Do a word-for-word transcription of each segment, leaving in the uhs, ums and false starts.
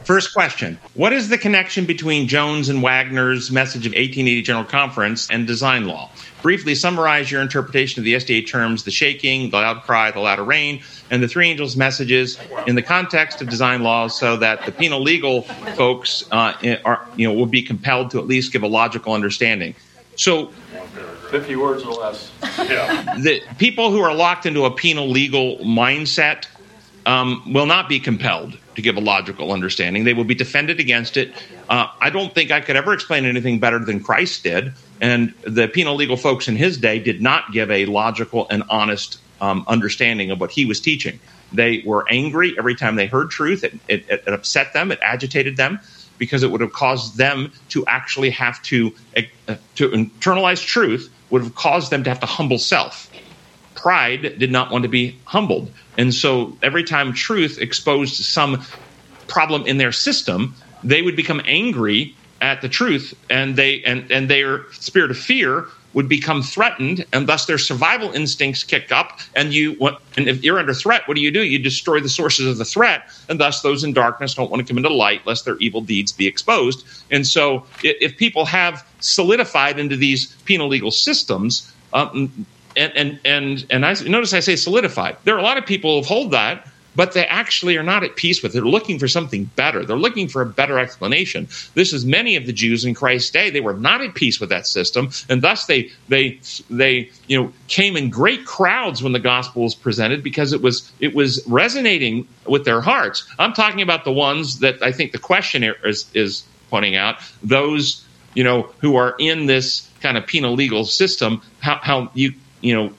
First question, what is the connection between Jones and Wagner's message of eighteen eighty General Conference and design law? Briefly summarize your interpretation of the S D A terms, the shaking, the loud cry, the latter rain, and the three angels' messages in the context of design laws so that the penal legal folks uh, are, you know, will be compelled to at least give a logical understanding. So, fifty words or less. Yeah. The people who are locked into a penal legal mindset um, will not be compelled to give a logical understanding. They will be defended against it. Uh, I don't think I could ever explain anything better than Christ did. And the penal legal folks in his day did not give a logical and honest um, understanding of what he was teaching. They were angry every time they heard truth. It, it, it upset them. It agitated them because it would have caused them to actually have to, uh, to internalize truth, would have caused them to have to humble self. Pride did not want to be humbled. And so every time truth exposed some problem in their system, they would become angry at the truth, and they and, and their spirit of fear would become threatened, and thus their survival instincts kick up. And you and if you're under threat, what do you do? You destroy the sources of the threat, and thus those in darkness don't want to come into light lest their evil deeds be exposed. And so if people have solidified into these penal legal systems, um, And and and and I notice I say solidified. There are a lot of people who hold that, but they actually are not at peace with it. They're looking for something better. They're looking for a better explanation. This is many of the Jews in Christ's day. They were not at peace with that system, and thus they they they you know came in great crowds when the gospel was presented because it was it was resonating with their hearts. I'm talking about the ones that I think the question is is pointing out. Those you know who are in this kind of penal legal system. How how you you know,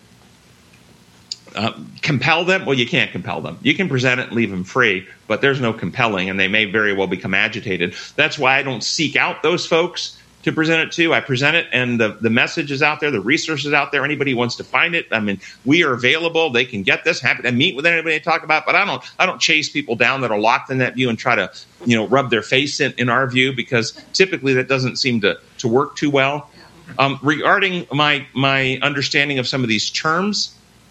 uh, compel them? Well, you can't compel them. You can present it and leave them free, but there's no compelling, and they may very well become agitated. That's why I don't seek out those folks to present it to. I present it, and the, the message is out there, the resources out there. Anybody who wants to find it, I mean, we are available. They can get this. Happy to meet with anybody to talk about, but I don't I don't chase people down that are locked in that view and try to, you know, rub their face in, in our view, because typically that doesn't seem to, to work too well. Um, regarding my my understanding of some of these terms,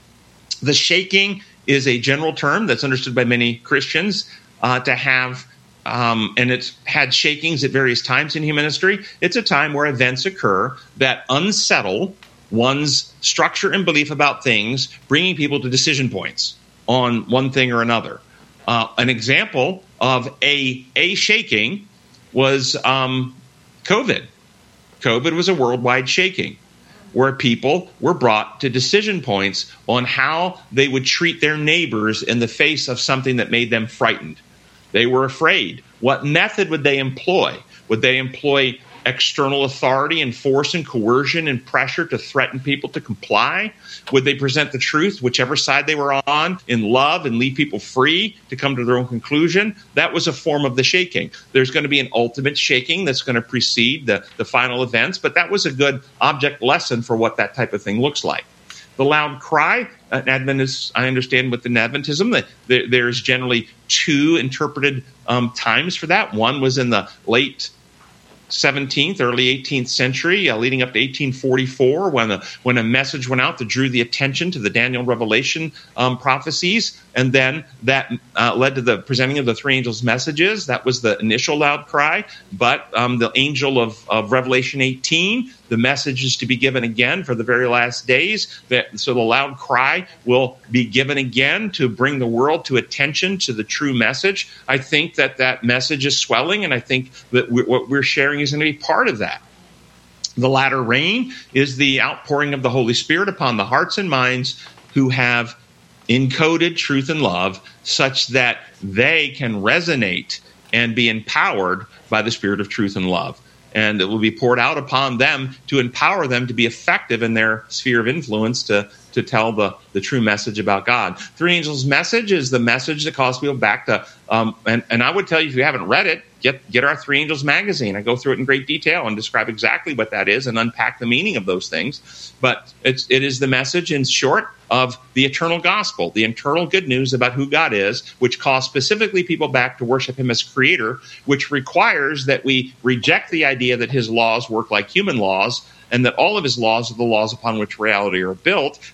the shaking is a general term that's understood by many Christians uh, to have, um, and it's had shakings at various times in human history. It's a time where events occur that unsettle one's structure and belief about things, bringing people to decision points on one thing or another. Uh, an example of a, a shaking was um, COVID. COVID was a worldwide shaking where people were brought to decision points on how they would treat their neighbors in the face of something that made them frightened. They were afraid. What method would they employ? Would they employ external authority and force and coercion and pressure to threaten people to comply? Would they present the truth, whichever side they were on, in love and leave people free to come to their own conclusion? That was a form of the shaking. There's going to be an ultimate shaking that's going to precede the, the final events, but that was a good object lesson for what that type of thing looks like. The loud cry, uh, Adventists, I understand within Adventism that there, there's generally two interpreted um, times for that. One was in the late seventeenth, early eighteenth century, uh, leading up to eighteen forty-four, when a, when a message went out that drew the attention to the Daniel Revelation um, prophecies, and then that uh, led to the presenting of the three angels' messages. That was the initial loud cry, but um, the angel of, of Revelation eighteen, the message is to be given again for the very last days. That, so the loud cry will be given again to bring the world to attention to the true message. I think that that message is swelling, and I think that we, what we're sharing is going to be part of that. The latter rain is the outpouring of the Holy Spirit upon the hearts and minds who have encoded truth and love such that they can resonate and be empowered by the Spirit of truth and love. And it will be poured out upon them to empower them to be effective in their sphere of influence to, to tell the, the true message about God. Three Angels' message is the message that calls people back to, um, and, and I would tell you, if you haven't read it, get get our Three Angels magazine. I go through it in great detail and describe exactly what that is and unpack the meaning of those things. But it's, it is the message, in short, of the eternal gospel, the eternal good news about who God is, which calls specifically people back to worship him as creator, which requires that we reject the idea that his laws work like human laws and that all of his laws are the laws upon which reality are built,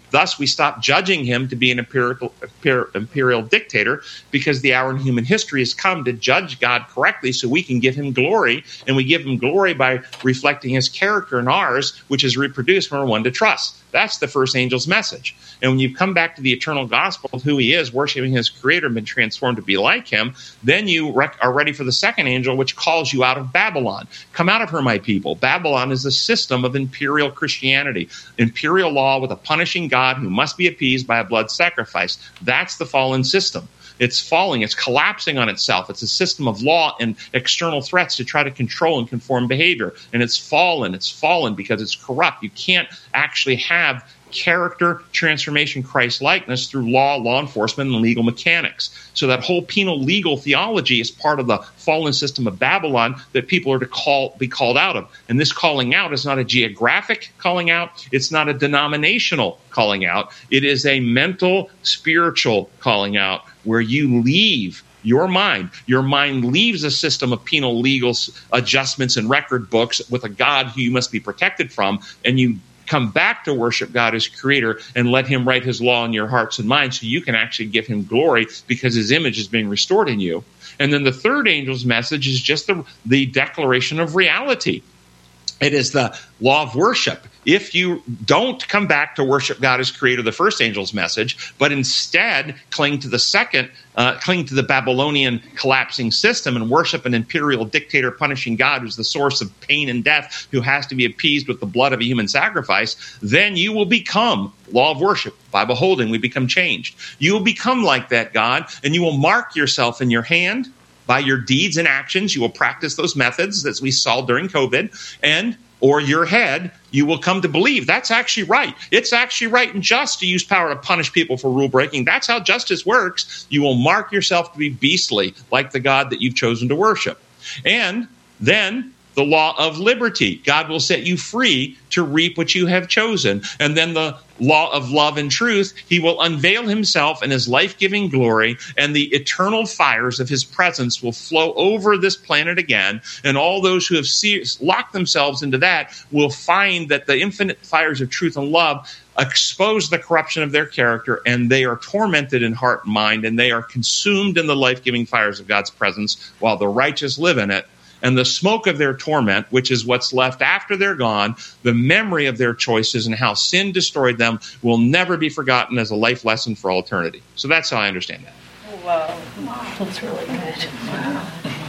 Thus, we stop judging him to be an imperial, imperial dictator, because the hour in human history has come to judge God correctly so we can give him glory, and we give him glory by reflecting his character in ours, which is reproduced when we're one to trust. That's the first angel's message. And when you come back to the eternal gospel of who he is, worshiping his creator, been transformed to be like him, then you rec- are ready for the second angel, which calls you out of Babylon. Come out of her, my people. Babylon is the system of imperial Christianity, imperial law with a punishing God who must be appeased by a blood sacrifice. That's the fallen system. It's falling. It's collapsing on itself. It's a system of law and external threats to try to control and conform behavior. And it's fallen. It's fallen because it's corrupt. You can't actually have character transformation, Christ-likeness, through law, law enforcement, and legal mechanics. So that whole penal legal theology is part of the fallen system of Babylon that people are to call be called out of. And this calling out is not a geographic calling out. It's not a denominational calling out. It is a mental, spiritual calling out where you leave your mind. Your mind leaves a system of penal legal adjustments and record books with a God who you must be protected from, and you come back to worship God as creator and let him write his law in your hearts and minds so you can actually give him glory because his image is being restored in you. And then the third angel's message is just the, the declaration of reality. It is the law of worship. If you don't come back to worship God as creator, the first angel's message, but instead cling to the second, uh, cling to the Babylonian collapsing system and worship an imperial dictator punishing God who's the source of pain and death, who has to be appeased with the blood of a human sacrifice, then you will become law of worship. By beholding, we become changed. You will become like that God, and you will mark yourself in your hand by your deeds and actions. You will practice those methods as we saw during COVID, and or your head, you will come to believe that's actually right. It's actually right and just to use power to punish people for rule breaking. That's how justice works. You will mark yourself to be beastly, like the God that you've chosen to worship. And then the law of liberty. God will set you free to reap what you have chosen. And then the law of love and truth. He will unveil himself in his life-giving glory, and the eternal fires of his presence will flow over this planet again. And all those who have see- locked themselves into that will find that the infinite fires of truth and love expose the corruption of their character, and they are tormented in heart and mind, and they are consumed in the life-giving fires of God's presence while the righteous live in it. And the smoke of their torment, which is what's left after they're gone, the memory of their choices and how sin destroyed them, will never be forgotten as a life lesson for all eternity. So that's how I understand that. Wow. That's really good. Wow.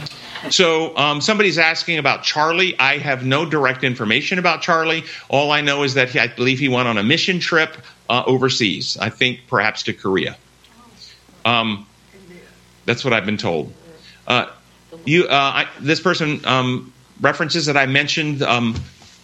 So um, somebody's asking about Charlie. I have no direct information about Charlie. All I know is that he, I believe he went on a mission trip uh, overseas, I think perhaps to Korea. Um, that's what I've been told. Uh, You, uh, I, this person um, references that I mentioned um,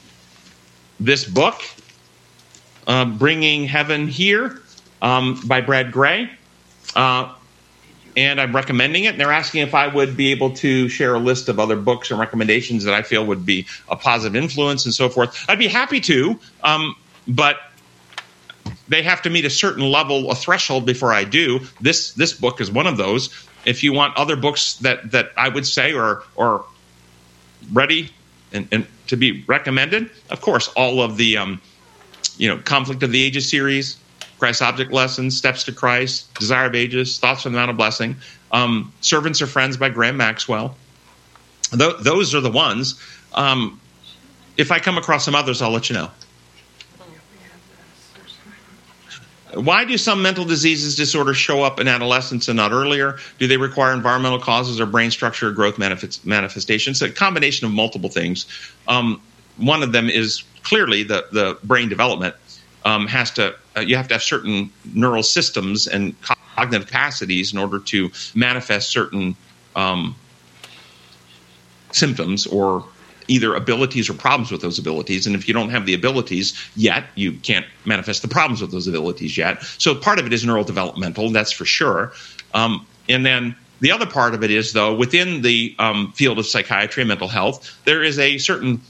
this book, uh, Bringing Heaven Here, um, by Brad Gray, uh, and I'm recommending it. And they're asking if I would be able to share a list of other books and recommendations that I feel would be a positive influence and so forth. I'd be happy to, um, but they have to meet a certain level, a threshold before I do. This this book is one of those. If you want other books that, that I would say are, are ready and, and to be recommended, of course, all of the um, you know, Conflict of the Ages series, Christ's Object Lessons, Steps to Christ, Desire of Ages, Thoughts from the Mount of Blessing, um, Servants Are Friends by Graham Maxwell. Th- those are the ones. Um, if I come across some others, I'll let you know. Why do some mental diseases, disorders show up in adolescence and not earlier? Do they require environmental causes or brain structure or growth manifest- manifestations? A combination of multiple things. Um, one of them is clearly the, the brain development um, has to, uh, you have to have certain neural systems and cognitive capacities in order to manifest certain um, symptoms or either abilities or problems with those abilities. And if you don't have the abilities yet, you can't manifest the problems with those abilities yet. So part of it is neurodevelopmental, that's for sure. Um, and then the other part of it is, though, within the um, field of psychiatry and mental health, there is a certain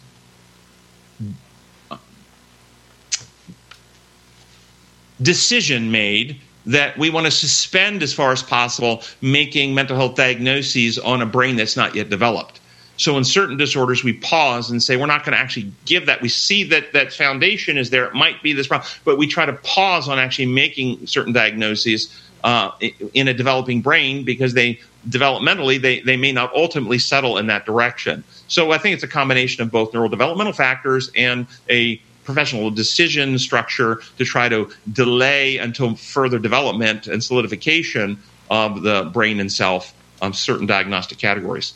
decision made that we want to suspend as far as possible making mental health diagnoses on a brain that's not yet developed. So in certain disorders, we pause and say, we're not going to actually give that. We see that that foundation is there. It might be this problem, but we try to pause on actually making certain diagnoses uh, in a developing brain because they developmentally, they, they may not ultimately settle in that direction. So I think it's a combination of both neurodevelopmental factors and a professional decision structure to try to delay until further development and solidification of the brain and self of certain diagnostic categories.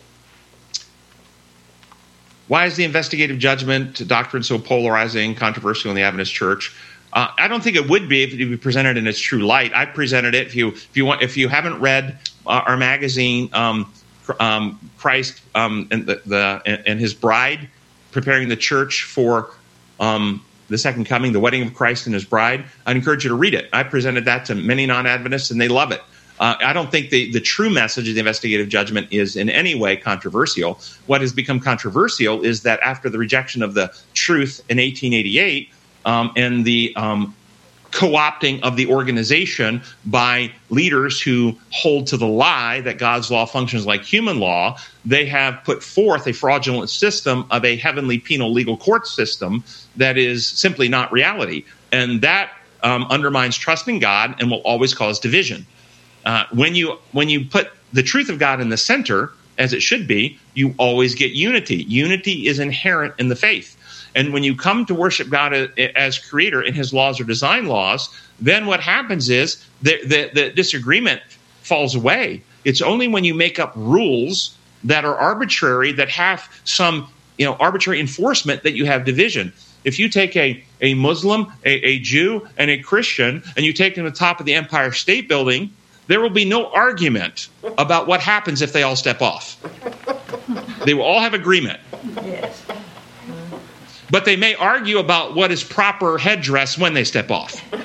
Why is the investigative judgment doctrine so polarizing, controversial in the Adventist Church? Uh, I don't think it would be if it be presented in its true light. I presented it. If you if you want, if you haven't read uh, our magazine, um, um, Christ um, and the, the and, and His Bride, preparing the church for um, the second coming, the wedding of Christ and His bride, I'd encourage you to read it. I presented that to many non-Adventists, and they love it. Uh, I don't think the, the true message of the investigative judgment is in any way controversial. What has become controversial is that after the rejection of the truth in eighteen eighty-eight um, and the um, co-opting of the organization by leaders who hold to the lie that God's law functions like human law, they have put forth a fraudulent system of a heavenly penal legal court system that is simply not reality. And that um, undermines trust in God and will always cause division. Uh, when you when you put the truth of God in the center, as it should be, you always get unity. Unity is inherent in the faith. And when you come to worship God as creator and His laws or design laws, then what happens is the, the, the disagreement falls away. It's only when you make up rules that are arbitrary, that have some you know arbitrary enforcement, that you have division. If you take a, a Muslim, a, a Jew, and a Christian, and you take them to the top of the Empire State Building, there will be no argument about what happens if they all step off. They will all have agreement. Yes. But they may argue about what is proper headdress when they step off. Or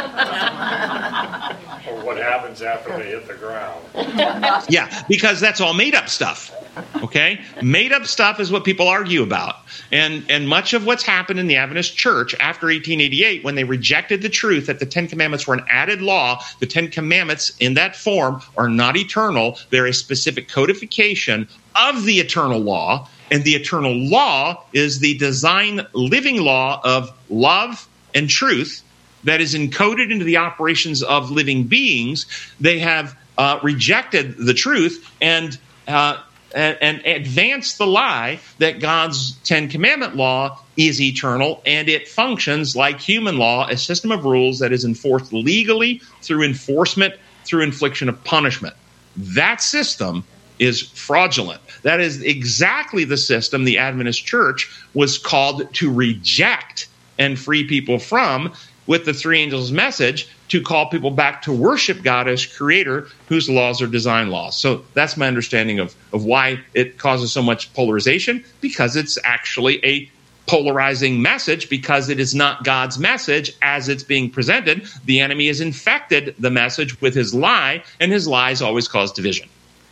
what happens after they hit the ground. Yeah, because that's all made up stuff. Okay? Made up stuff is what people argue about. And and much of what's happened in the Adventist Church after eighteen eighty-eight, when they rejected the truth that the Ten Commandments were an added law, the Ten Commandments in that form are not eternal. They're a specific codification of the eternal law. And the eternal law is the design living law of love and truth that is encoded into the operations of living beings. They have uh, rejected the truth and uh, and, and advanced the lie that God's Ten Commandment law is eternal and it functions like human law, a system of rules that is enforced legally through enforcement, through infliction of punishment. That system is fraudulent. That is exactly the system the Adventist Church was called to reject and free people from with the three angels' message, to call people back to worship God as creator, whose laws are design laws. So that's my understanding of, of why it causes so much polarization, because it's actually a polarizing message, because it is not God's message as it's being presented. The enemy has infected the message with his lie, and his lies always cause division.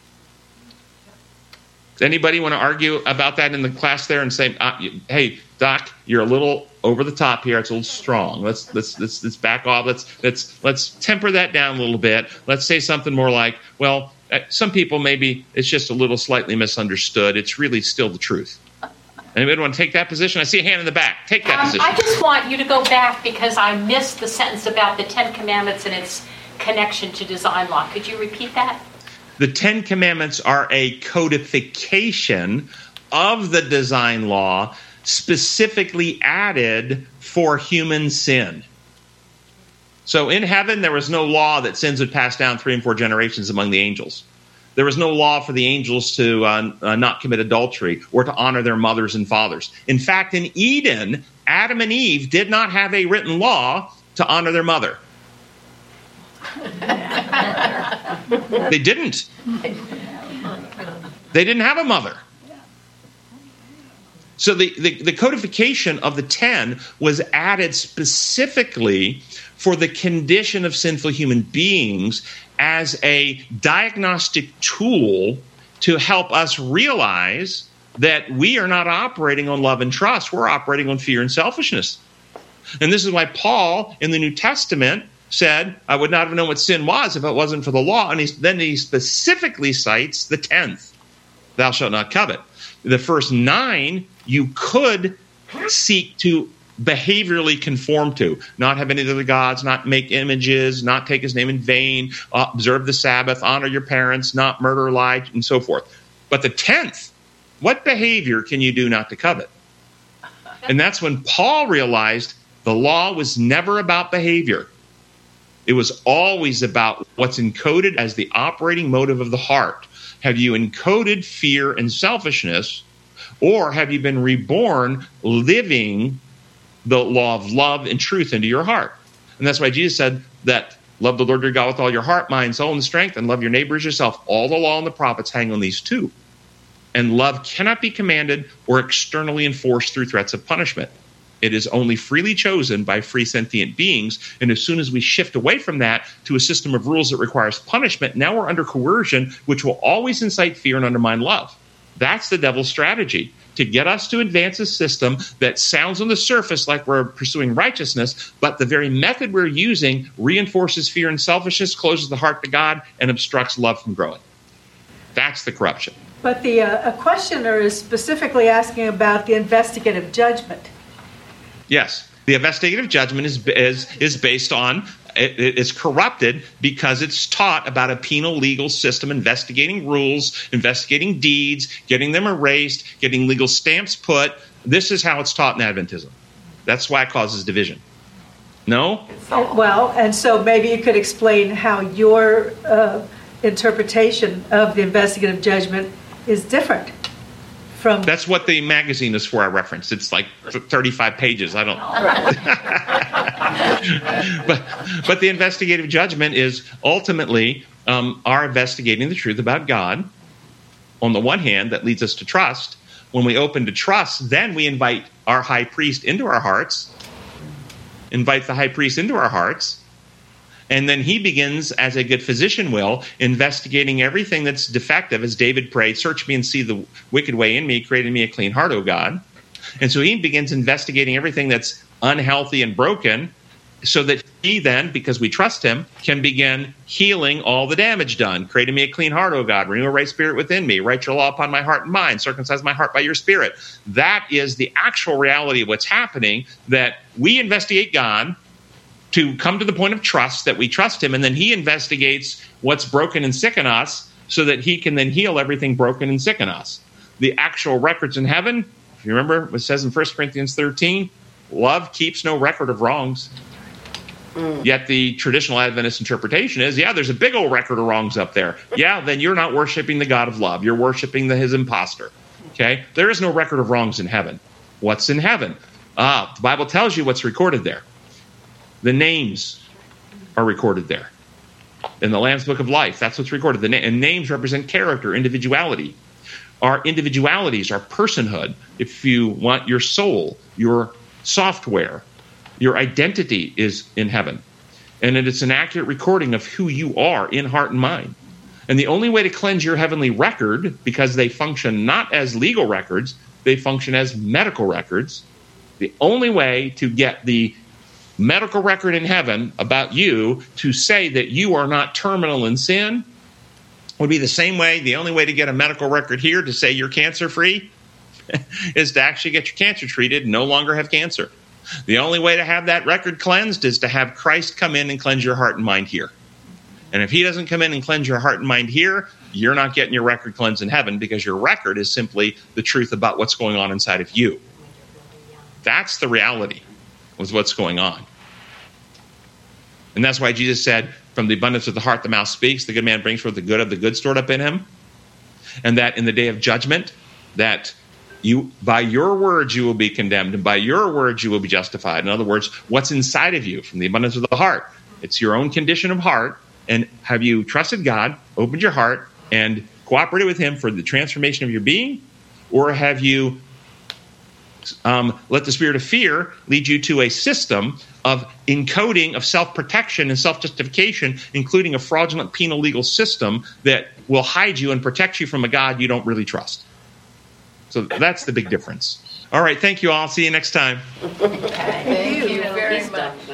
Does anybody want to argue about that in the class there and say, uh, hey, Doc, you're a little over the top here. It's a little strong. Let's let's let's let's back off. Let's let's let's temper that down a little bit. Let's say something more like, well, some people maybe it's just a little slightly misunderstood. It's really still the truth. Anybody want to take that position? I see a hand in the back. Take that um, position. I just want you to go back because I missed the sentence about the Ten Commandments and its connection to design law. Could you repeat that? The Ten Commandments are a codification of the design law specifically added for human sin. So in heaven, there was no law that sins would pass down three and four generations among the angels. There was no law for the angels to uh, uh, not commit adultery or to honor their mothers and fathers. In fact, in Eden, Adam and Eve did not have a written law to honor their mother. They didn't. They didn't have a mother. So the, the, the codification of the ten was added specifically for the condition of sinful human beings as a diagnostic tool to help us realize that we are not operating on love and trust. We're operating on fear and selfishness. And this is why Paul in the New Testament said, I would not have known what sin was if it wasn't for the law. And he, then he specifically cites the tenth. thou shalt not covet. The first nine, you could seek to behaviorally conform to, not have any other gods, not make images, not take his name in vain, uh, observe the Sabbath, honor your parents, not murder, lie, and so forth. But the tenth, what behavior can you do not to covet? And that's when Paul realized the law was never about behavior. It was always about what's encoded as the operating motive of the heart. Have you encoded fear and selfishness, or have you been reborn living the law of love and truth into your heart? And that's why Jesus said that love the Lord your God with all your heart, mind, soul, and strength, and love your neighbor as yourself. All the law and the prophets hang on these two. And love cannot be commanded or externally enforced through threats of punishment. It is only freely chosen by free sentient beings. And as soon as we shift away from that to a system of rules that requires punishment, now we're under coercion, which will always incite fear and undermine love. That's the devil's strategy, to get us to advance a system that sounds on the surface like we're pursuing righteousness, but the very method we're using reinforces fear and selfishness, closes the heart to God, and obstructs love from growing. That's the corruption. But the uh, a questioner is specifically asking about the investigative judgment. Yes, the investigative judgment is is, is based on, it, it's corrupted because it's taught about a penal legal system, investigating rules, investigating deeds, getting them erased, getting legal stamps put. This is how it's taught in Adventism. That's why it causes division. No? Uh, well, and so maybe you could explain how your uh, interpretation of the investigative judgment is different from... That's what the magazine is for, I referenced. It's like thirty-five pages. I don't... but, but the investigative judgment is ultimately um, our investigating the truth about God. On the one hand, that leads us to trust. When we open to trust, then we invite our high priest into our hearts, invite the high priest into our hearts, and then he begins, as a good physician will, investigating everything that's defective, as David prayed, search me and see the wicked way in me, create in me a clean heart, O God. And so he begins investigating everything that's unhealthy and broken, so that he then, because we trust him, can begin healing all the damage done. Create in me a clean heart, O God. Renew a right spirit within me. Write your law upon my heart and mind. Circumcise my heart by your spirit. That is the actual reality of what's happening, that we investigate God to come to the point of trust, that we trust him, and then he investigates what's broken and sick in us so that he can then heal everything broken and sick in us. The actual records in heaven, if you remember what it says in First Corinthians thirteen, love keeps no record of wrongs. Mm. Yet the traditional Adventist interpretation is, yeah, there's a big old record of wrongs up there. Yeah, then you're not worshiping the God of love. You're worshiping the, his imposter. Okay? There is no record of wrongs in heaven. What's in heaven? Ah, the Bible tells you what's recorded there. The names are recorded there. In the Lamb's Book of Life, that's what's recorded. The na- and names represent character, individuality. Our individualities, our personhood, if you want your soul, your software, your identity is in heaven. And it is an accurate recording of who you are in heart and mind. And the only way to cleanse your heavenly record, because they function not as legal records, they function as medical records. The only way to get the medical record in heaven about you to say that you are not terminal in sin would be the same way, the only way to get a medical record here to say you're cancer-free is to actually get your cancer treated and no longer have cancer. The only way to have that record cleansed is to have Christ come in and cleanse your heart and mind here. And if he doesn't come in and cleanse your heart and mind here, you're not getting your record cleansed in heaven, because your record is simply the truth about what's going on inside of you. That's the reality of what's going on. And that's why Jesus said, from the abundance of the heart the mouth speaks, the good man brings forth the good of the good stored up in him. And that in the day of judgment, that you, by your words you will be condemned, and by your words you will be justified. In other words, what's inside of you from the abundance of the heart? It's your own condition of heart. And have you trusted God, opened your heart, and cooperated with him for the transformation of your being? Or have you um, let the spirit of fear lead you to a system of encoding of self-protection and self-justification, including a fraudulent penal legal system that will hide you and protect you from a God you don't really trust? So that's the big difference. All right, thank you all. See you next time. Thank you very much.